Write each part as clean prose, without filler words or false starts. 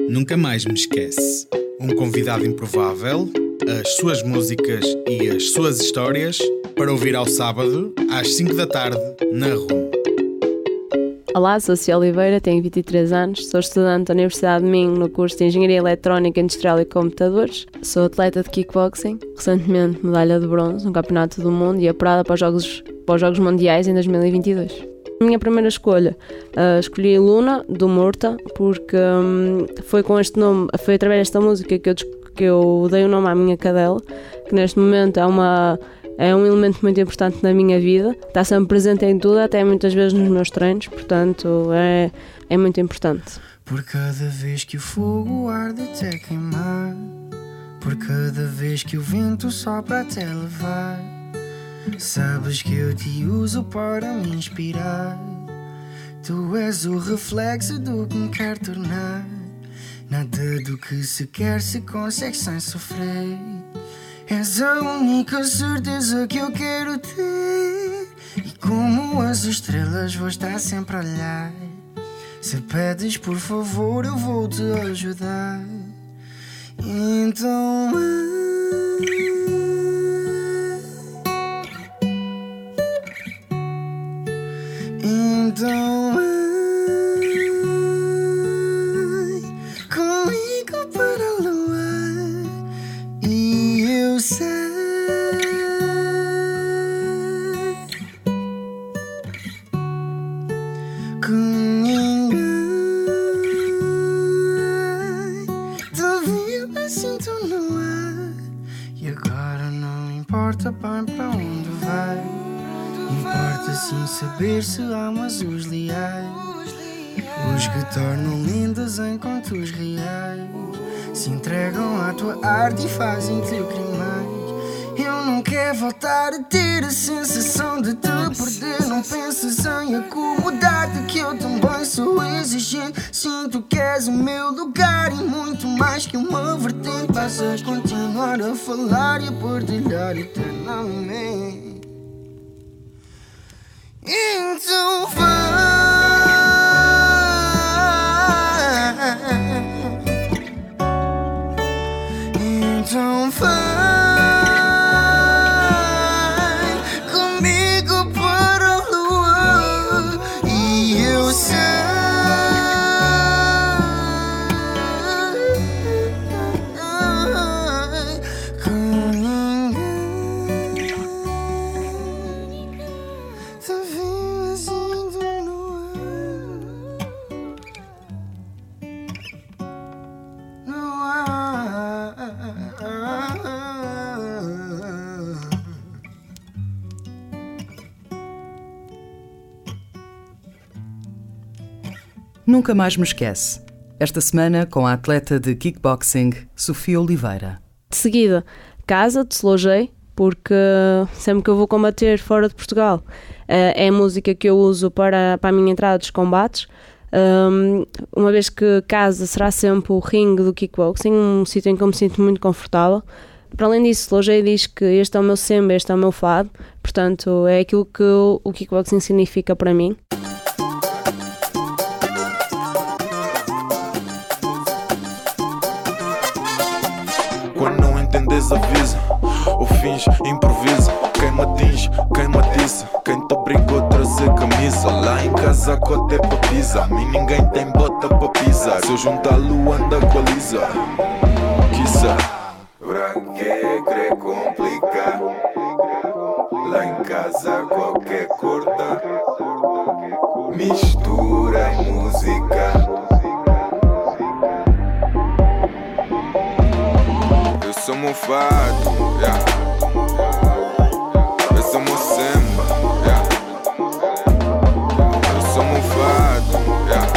Nunca Mais Me Esquece. Um convidado improvável, as suas músicas e as suas histórias para ouvir ao sábado, às 5 da tarde, na RUM. Olá, sou Cia Oliveira, tenho 23 anos, sou estudante da Universidade de Minho no curso de Engenharia Eletrónica Industrial e Computadores, sou atleta de kickboxing, recentemente medalha de bronze no Campeonato do Mundo e apurada para os Jogos Mundiais em 2022. A minha primeira escolha, escolhi Luna, do Murta, porque foi com este nome, foi através desta música que eu dei o nome à minha cadela, que neste momento é um elemento muito importante na minha vida, está sempre presente em tudo, até muitas vezes nos meus treinos, portanto é muito importante. Por cada vez que o fogo arde até queimar, por cada vez que o vento sopra até levar, sabes que eu te uso para me inspirar. Tu és o reflexo do que me quer tornar. Nada do que se quer se consegue sem sofrer. És a única certeza que eu quero ter. E como as estrelas vou estar sempre a olhar. Se pedes por favor eu vou te ajudar. Então comigo para a lua. E eu sei que ninguém te viu assim tão no ar. E agora não importa bem para onde vai, importa sim saber se amas os leais, os que tornam lendas em contos reais, se entregam à tua arte e fazem-te o que mais. Eu não quero voltar a ter a sensação de te perder. Não penses em acomodar-te que eu também sou exigente. Sinto que és o meu lugar e muito mais que uma vertente. Vas a continuar a falar e a partilhar eternamente. Então vai. Então vai comigo para a lua. E eu sei que ninguém te viu assim no ar. No ar. Nunca Mais Me Esquece. Esta semana com a atleta de kickboxing, Sofia Oliveira. De seguida, casa, deslojei, porque sempre que eu vou combater fora de Portugal, é a música que eu uso para a minha entrada dos combates. Uma vez que casa será sempre o ringue do kickboxing, um sítio em que eu me sinto muito confortável. Para além disso, Lojei diz que este é o meu semba, este é o meu fado, portanto é aquilo que o kickboxing significa para mim. Quando não entendes avisa, ou finge, improvisa. Quem me atinge, quem me atiça, quem te obrigou a trazer camisa. Lá em casa a cota é pra pisa, a mim ninguém tem bota pra pisar. Se eu juntar a lua anda com a Lisa, quiçá. Pra que querer complicar? Lá em casa qualquer corta mistura em música. Eu sou meu fado, yeah. Eu sou meu samba, yeah. Eu sou meu fado, yeah.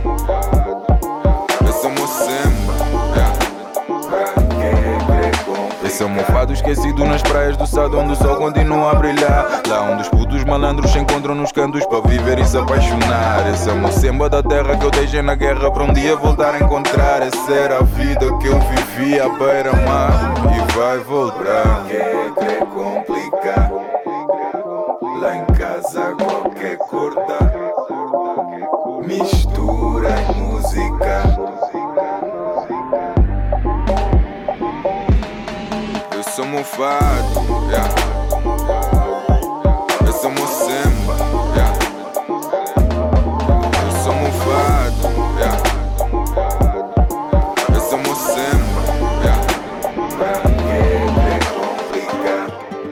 Eu sou meu samba, yeah. Esse é o meu fado esquecido nas praias do Sado, onde o sol continua a brilhar. Lá onde os putos malandros se encontram nos cantos para viver e se apaixonar. Esse é o meu samba da terra que eu deixei na guerra para um dia voltar a encontrar. Essa era a vida que eu vivia à beira-mar e vai voltar. Quer complicar? Lá em casa qualquer corta mistura em música. meu fado, yeah. Esse é o meu samba, yeah. Esse é o meu fado, yeah. Esse é o meu samba, yeah. Pra que complicar?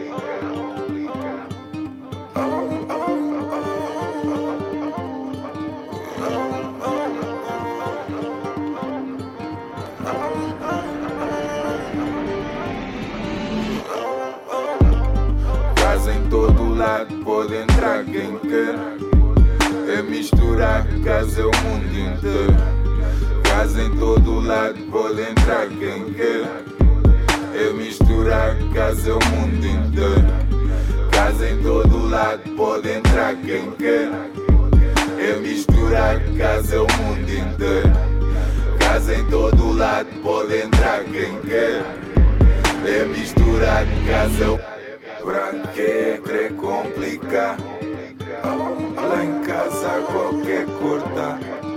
Casa em todo lado, pode entrar quem quer. É misturar, casa é o mundo inteiro. Casa em todo lado, pode entrar quem quer. É misturar, casa é o mundo inteiro. Casa em todo lado, pode entrar quem quer. É misturar, casa é o mundo inteiro. Casa em todo lado, pode entrar quem quer. É misturar, casa é o... Pra que querer complicar? Lá em casa qualquer cor dá.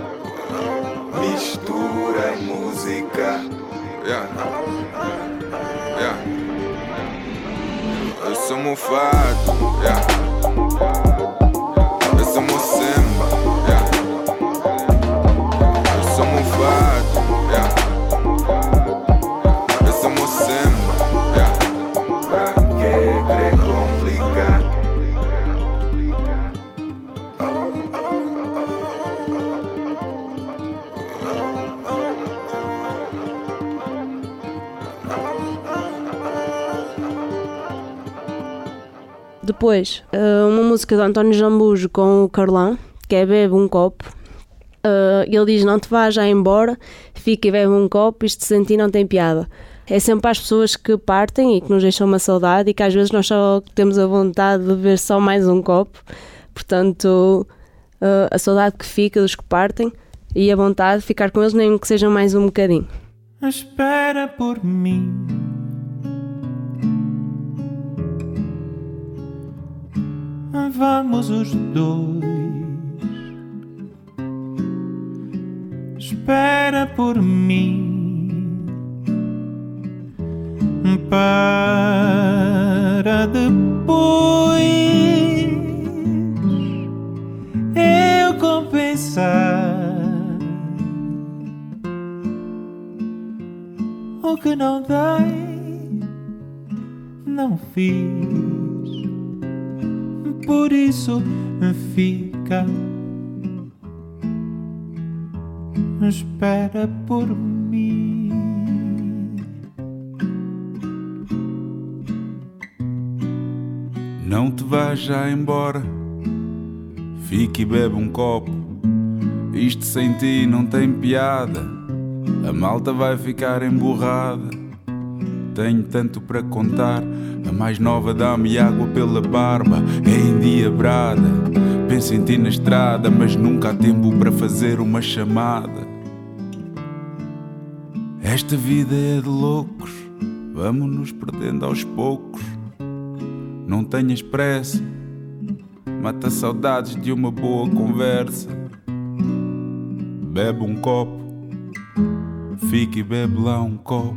Mistura em música, yeah. Yeah. Esse é o meu fado, yeah. Esse é o meu samba, yeah. Esse é o meu fado, yeah. Esse é o meu samba, yeah. Pra que querer complicar? Depois, uma música do António Zambujo com o Carlão, que é Bebe um Copo. Ele diz: não te vás já embora, fica e bebe um copo, isto sem ti não tem piada. É sempre para as pessoas que partem e que nos deixam uma saudade e que às vezes nós só temos a vontade de beber só mais um copo. Portanto, a saudade que fica dos que partem e a vontade de ficar com eles, nem que sejam mais um bocadinho. Espera por mim. Vamos os dois. Espera por mim. Para depois eu compensar o que não dei, não fiz. Por isso fica. Espera por mim. Não te vás já embora, fique e bebe um copo. Isto sem ti não tem piada, a malta vai ficar emburrada. Tenho tanto para contar, a mais nova dá-me água pela barba, é endiabrada. Penso em ti na estrada, mas nunca há tempo para fazer uma chamada. Esta vida é de loucos, vamos nos perdendo aos poucos. Não tenhas pressa, mata saudades de uma boa conversa. Bebe um copo, fica e bebe lá um copo.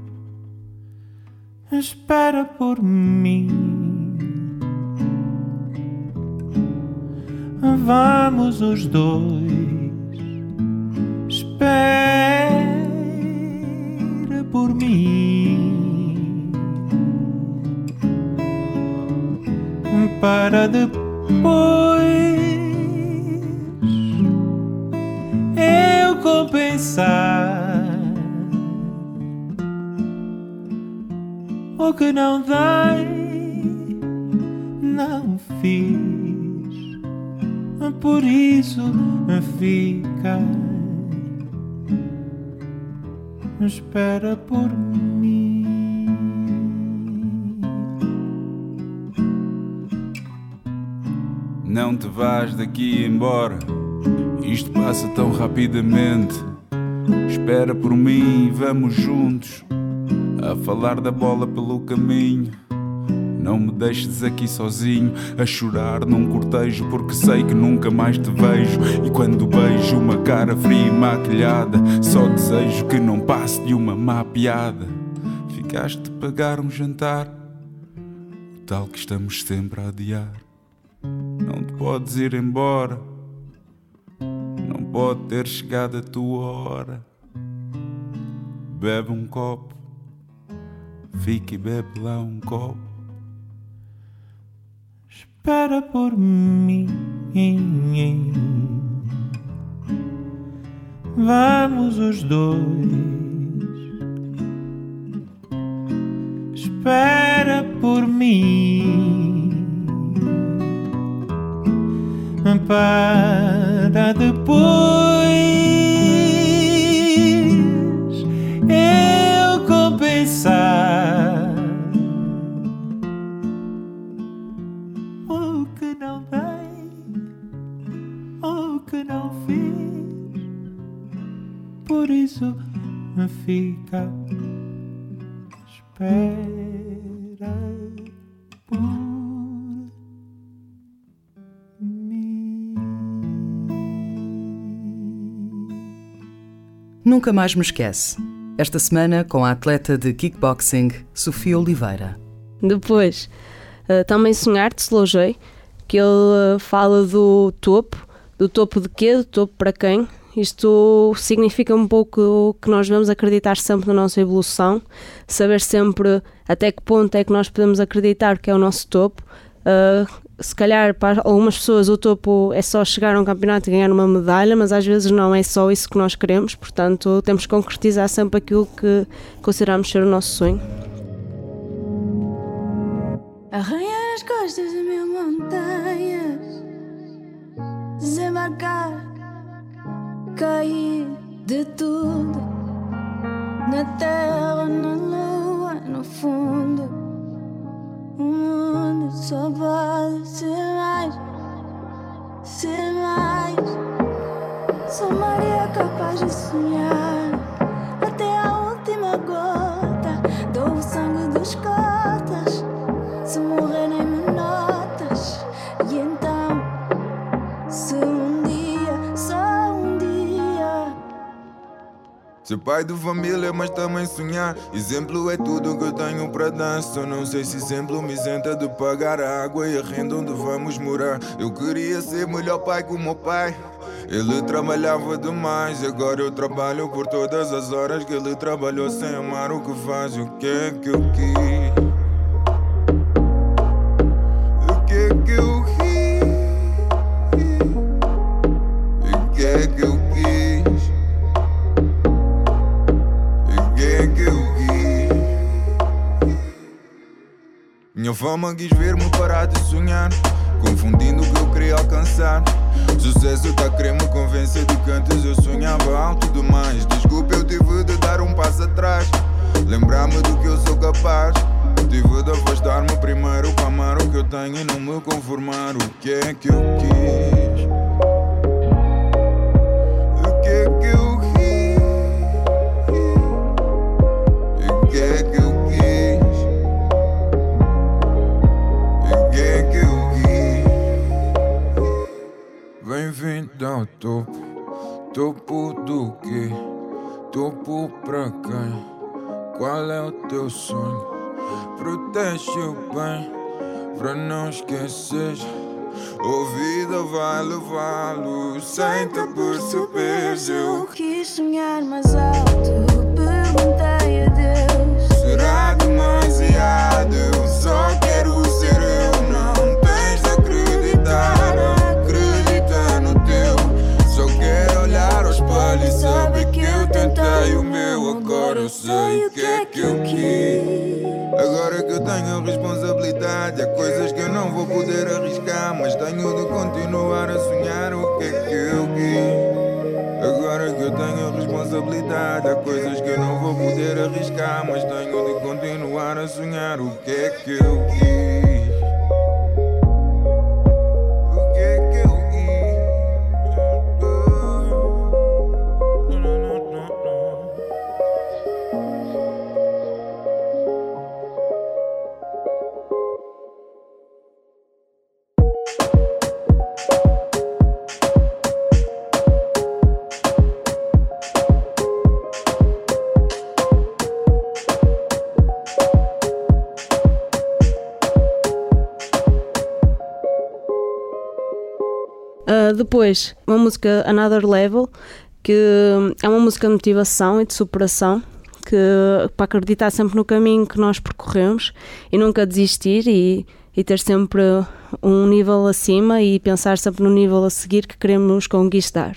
Espera por mim. Vamos os dois. Espera por mim. Para depois eu compensar o que não dei, não fiz. Por isso fica. Espera por mim. Não te vás daqui embora, isto passa tão rapidamente. Espera por mim, vamos juntos a falar da bola pelo caminho. Não me deixes aqui sozinho a chorar num cortejo, porque sei que nunca mais te vejo. E quando beijo uma cara fria e maquilhada, só desejo que não passe de uma má piada. Fica que has de pagar um jantar, o tal que estamos sempre a adiar. Não te podes ir embora, não pode ter chegado a tua hora. Bebe um copo, fica e bebe lá um copo. Espera por mim, vamos os dois. Espera por mim, para depois eu compensar o que não dei, o que não fiz. Por isso fica, espera por mim. Nunca mais me esquece. Esta semana com a atleta de kickboxing, Sofia Oliveira. Depois, também Sonhar, de Slow J, que ele fala do topo de quê? Do topo para quem? Isto significa um pouco que nós devemos acreditar sempre na nossa evolução, saber sempre até que ponto é que nós podemos acreditar que é o nosso topo. Se calhar para algumas pessoas o topo é só chegar a um campeonato e ganhar uma medalha, mas às vezes não é só isso que nós queremos, portanto temos que concretizar sempre aquilo que consideramos ser o nosso sonho. Arranhar as costas de mil montanhas, desembarcar, cair de tudo, na terra, na lua, no fundo. O mundo só pode ser mais, ser mais. Sou Maria capaz de sonhar até a última gota. Dou o sangue dos cotas, se morrer nem me notas. E então, se um dia, só um dia, ser pai de família, mas também sonhar. Exemplo é tudo que eu tenho para dar. Só não sei se exemplo me isenta de pagar a água e a renda onde vamos morar. Eu queria ser melhor pai que o meu pai. Ele trabalhava demais, agora eu trabalho por todas as horas que ele trabalhou sem amar o que faz. O que é que eu quis? O que é que eu quis? O que é que eu quis? O que é que eu quis? Minha fama quis ver-me parar de sonhar, confundindo o que eu queria alcançar. Sucesso tá a querer me convencer de que antes eu sonhava alto demais. Desculpa, eu tive de dar um passo atrás, lembrar-me do que eu sou capaz. Tive de afastar-me primeiro para amar o que eu tenho e não me conformar. O que é que eu quis? O que é que eu quis? O que é que eu quis? O que é que eu quis? Bem-vindo ao topo. Topo do quê? Topo para quem? Qual é o teu sonho? Protege o bem, pra não esquecer. A vida vai levá-lo sem te perceberes. eu quis sonhar mais alto. Perguntei a Deus, Será demasiado? Eu só quero ser eu. Não tens de acreditar, acredita no teu. Só quero olhar ao espelho e saber que eu tentei o meu. Agora eu sei o que é que eu quis. Agora que eu tenho responsabilidade, há coisas que eu não vou poder arriscar, mas tenho de continuar a sonhar o que é que eu quis. Agora que eu tenho responsabilidade, há coisas que eu não vou poder arriscar, mas tenho de continuar a sonhar o que é que eu quis. O que é que eu Depois, uma música Another Level, que é uma música de motivação e de superação, que para acreditar sempre no caminho que nós percorremos e nunca desistir e ter sempre um nível acima e pensar sempre no nível a seguir que queremos conquistar.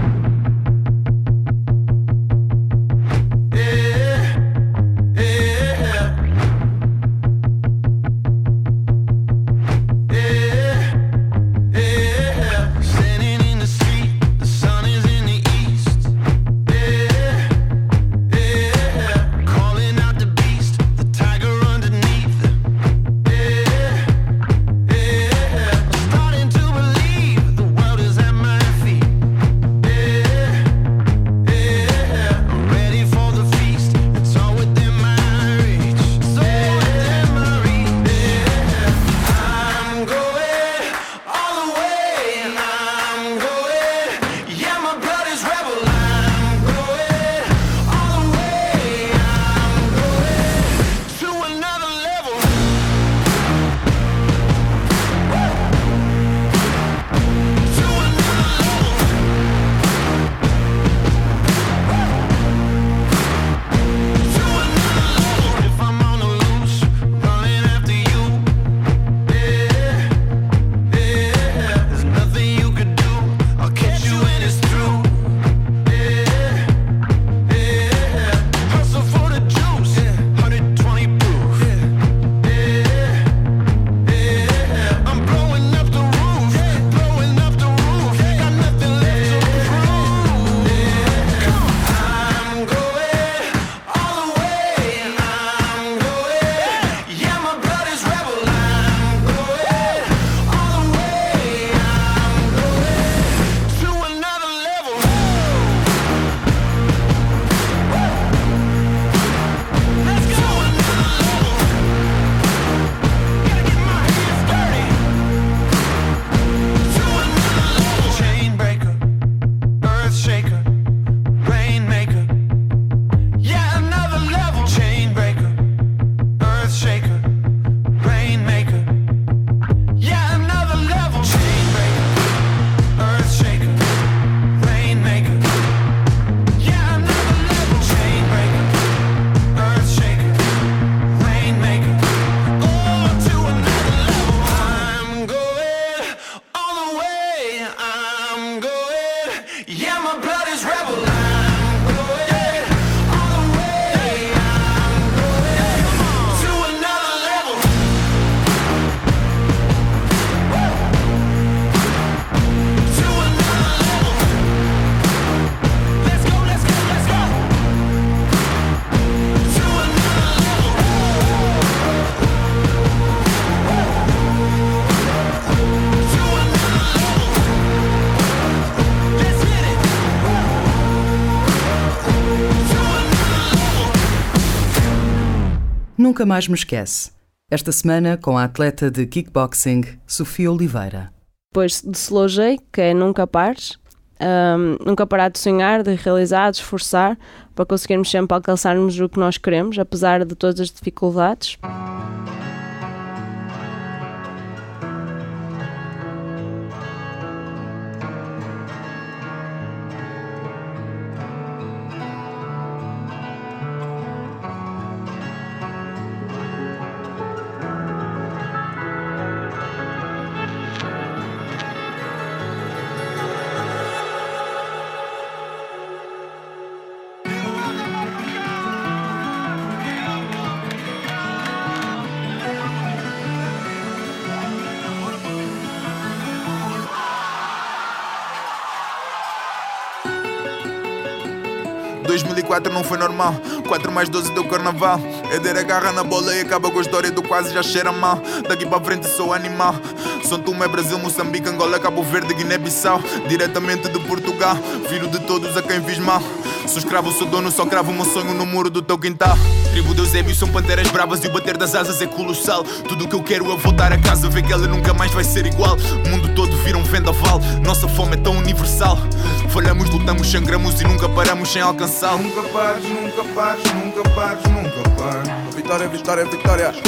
Nunca mais me esquece. Esta semana com a atleta de kickboxing, Sofia Oliveira. Depois de Slow J, que é Nunca Pares, nunca parar de sonhar, de realizar, de esforçar, para conseguirmos sempre alcançarmos o que nós queremos, apesar de todas as dificuldades. Em 2004 não foi normal, 4 mais 12 deu carnaval. Éder agarra na bola e acaba com a história do quase já cheira mal. Daqui para frente sou animal. São Tomé, Brasil, Moçambique, Angola, Cabo Verde, Guiné-Bissau. Diretamente de Portugal, filho de todos a quem fiz mal. Sou escravo, sou dono, só cravo o meu sonho no muro do teu quintal. Tribo de Eusébio, são panteras bravas e o bater das asas é colossal. Tudo o que eu quero é voltar a casa, ver que ela nunca mais vai ser igual. O mundo todo vira um vendaval, nossa fome é tão universal. Falhamos, lutamos, sangramos e nunca paramos sem alcançá-lo. Nunca pares, nunca pares, nunca pares, nunca pares. Vitória, vitória, vitória.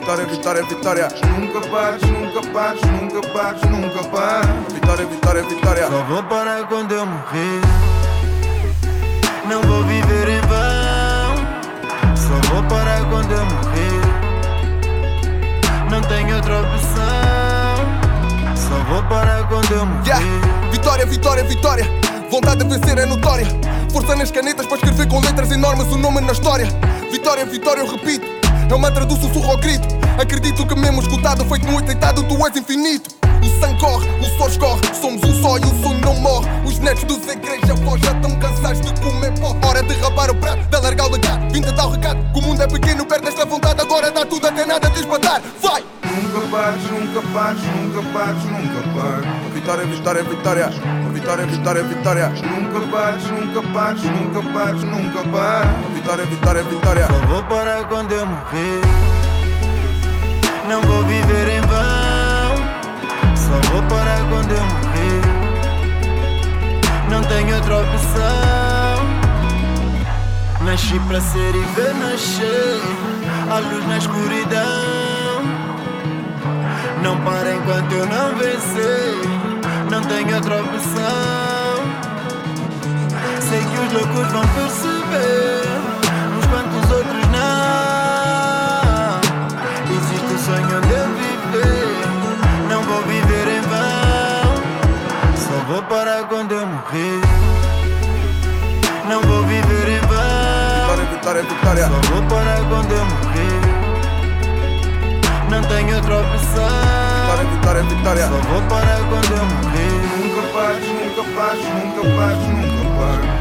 vitória, vitória, vitória. Nunca pares, nunca pares, nunca pares, nunca pares. Vitória, vitória, vitória. Só vou parar quando eu morrer. Não vou viver em vão. Só vou parar quando eu morrer. Não tenho outra opção. Só vou parar quando eu morrer. Vitória, vitória, vitória. Vontade de vencer é notória. Força nas canetas para escrever com letras enormes o nome na história. Vitória, vitória, eu repito. É o mantra do sussurro ao grito. Acredito que mesmo escutado, feito no deitado, tu és infinito. O sangue corre, o suor escorre. Somos um só e o sonho não morre. Os netos dos igreja avós já estão cansados de comer pó. Hora de rapar o prato, de alargar o legado. Vim te dar o recado, que o mundo é pequeno, perde esta vontade. Agora dá tudo até nada de espantar. Vai! Nunca pares, nunca pares, nunca pares, nunca pares. Vitória, vitória, vitória. Vitória, vitória, vitória. Nunca pares, nunca pares, nunca pares, nunca pares. Vitória, vitória, vitória. Só vou parar quando eu morrer. Não vou viver em vão. Só vou parar quando eu morrer. Não tenho outra opção. Nasci para ser e ver nascer a luz na escuridão. Não para enquanto eu não vencer. Não tenho outra opção. Sei que os loucos vão perceber, uns quantos outros não. Existe o sonho de eu viver. Não vou viver em vão. Só vou parar quando eu morrer. Não vou viver em vão. Vitória, vitória, vitória. Só vou parar quando eu morrer. Não tenho outra opção. Vitória, vitória, vitória. Só vou parar quando eu morrer. Nunca pares, nunca pares, nunca pares, nunca pares.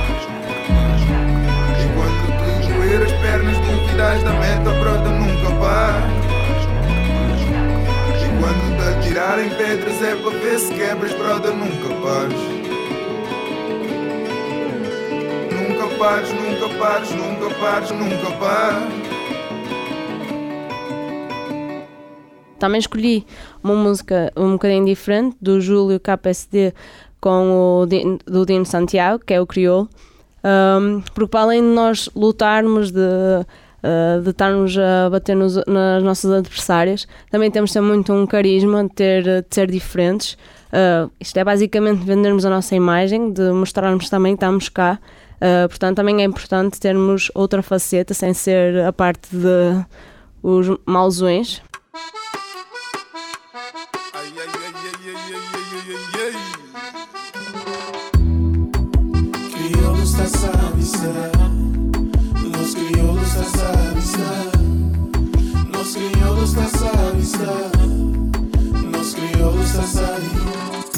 Enquanto te joer as pernas, duvidas da meta, brota, nunca pares. Enquanto te atirarem pedras é para ver se quebras, brota, nunca pares. Nunca pares, nunca pares, nunca pares, nunca pares. Também escolhi uma música um bocadinho diferente, do Júlio KSD com do Dino Santiago, que é o Crioulo, porque para além de nós lutarmos, de estarmos a bater nas nossas adversárias, também temos de ter muito um carisma, de ser diferentes. Isto é basicamente vendermos a nossa imagem, de mostrarmos também que estamos cá. Portanto, também é importante termos outra faceta, sem ser a parte de os mauzões. Crioulos está sabista, los crioulos está sabista, los crioulos está sabista, los crioulos está sabista.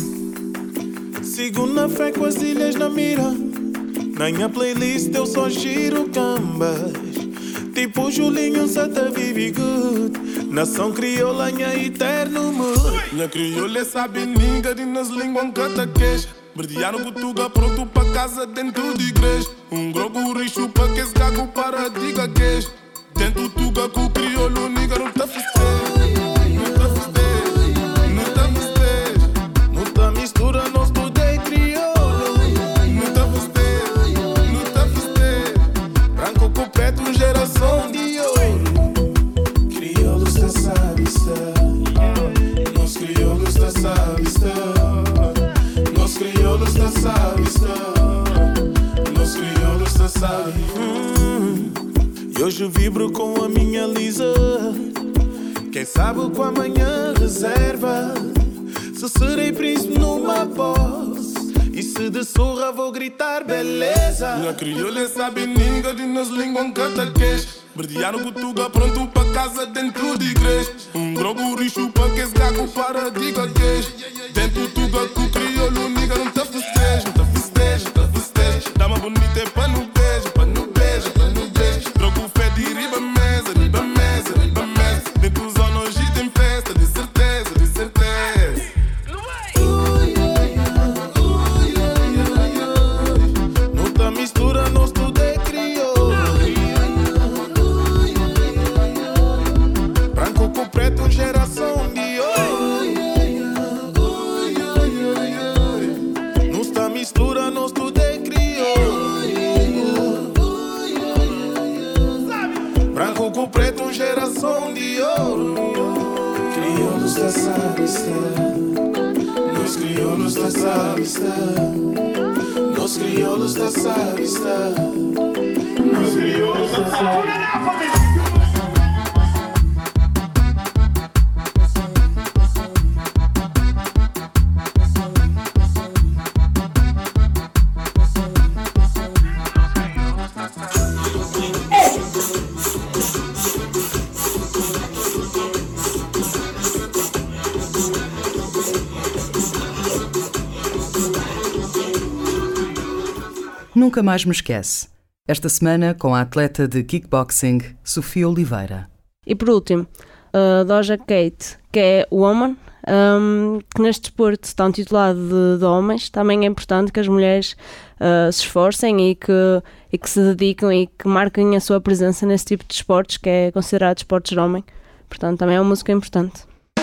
Sigo na fé com as ilhas na mira, na minha playlist eu só giro cambas. Tipo Julinho Santa vive good. Nação crioula, minha eterno mood. Minha crioula sabe ninga de nas línguas cataqueja. Verdearam Portugal pronto para casa dentro de igreja. Grogo rixo para que esse gago para diga queijo. Dentro tuga com o crioulo, niga não tá festeja. Não tá festeja, não tá festeja. Não tá mistura, não estudei crioulo. Não tá festeja, não tá festeja. Branco com preto, geração de ouro. Crioulos da sabista. Nos crioulos da sabista. Nos crioulos da sabista. Nos crioulos da sabista. E hoje vibro com a minha Lisa. Quem sabe o que amanhã reserva. Se serei príncipe numa voz. E se de surra vou gritar beleza. Minha crioula sabe ninga de nas línguas cataqueja. Verdearam Portugal pronto para casa dentro de igreja. Grogo rixo para que esse gago para diga queijo. Dentro tudo com o crioulo, niga não tá festeja. Não tá festeja, não tá festeja. Dama bonita é para no beijo, para no beijo, para no beijo. Troco fé de riba mesa, riba mesa, riba mesa. Dentro zona hoje tem festa, de certeza, de certeza. Não tá mistura, não estudei crioulo. Branco com preto, geração de ouro. Nos com geração de ouro. Crioulos da Savista, nós crioulos da Savista, nós crioulos da Savista, nós crioulos da Savista. Nunca mais me esquece. Esta semana com a atleta de kickboxing, Sofia Oliveira. E por último, Doja Cat, que é Woman, que neste desporto está titulado de homens. Também é importante que as mulheres se esforcem e que se dedicam e que marquem a sua presença nesse tipo de esportes, que é considerado esportes de homem. Portanto, também é uma música importante.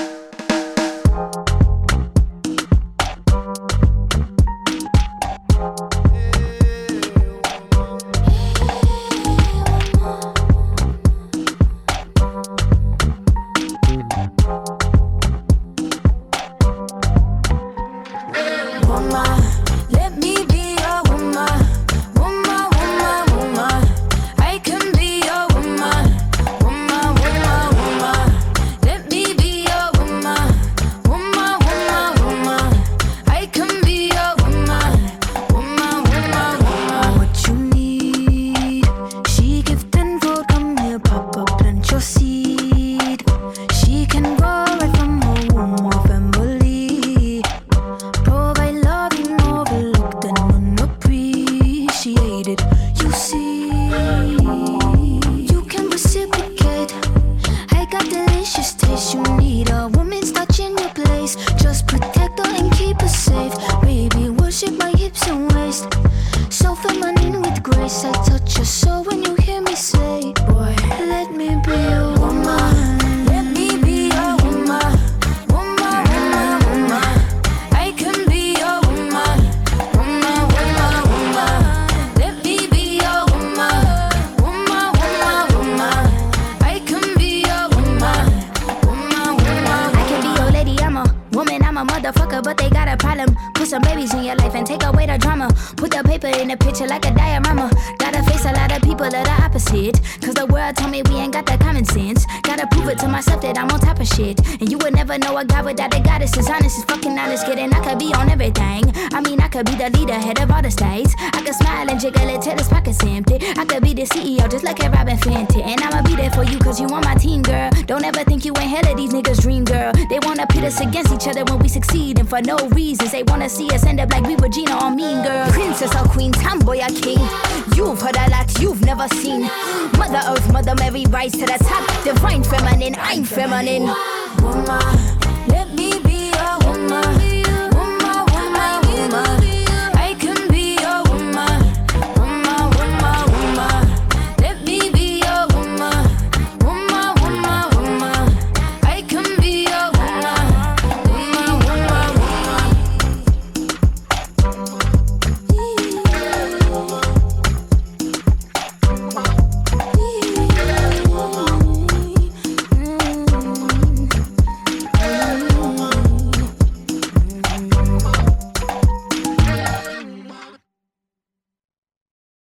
But they got a problem. Put some babies in your life and take away the drama. Put the paper in the picture like a diorama. Gotta face a lot of people that are opposite. Cause the world told me we ain't got that common sense. Gotta prove it to myself that I'm on top of shit. And you would never know a guy without a goddess. As honest as fucking honest, kidding. I could be on everything. I mean, I could be the leader, head of all the states. I could smile and jiggle it till his pockets empty. I could be the CEO just like a Robin Fenty. And I'ma be there for you cause you on my team, girl. Don't ever think you ain't hell of these niggas' dream, girl. They wanna pit us against each other when we succeed. And for no reasons, they wanna see us end up like we were Gina or Mean Girl. Princess or queen, tomboy or king. You've heard a lot you've never seen. Mother Earth, Mother Mary, rise to the top. Divine feminine, I'm feminine. Woman.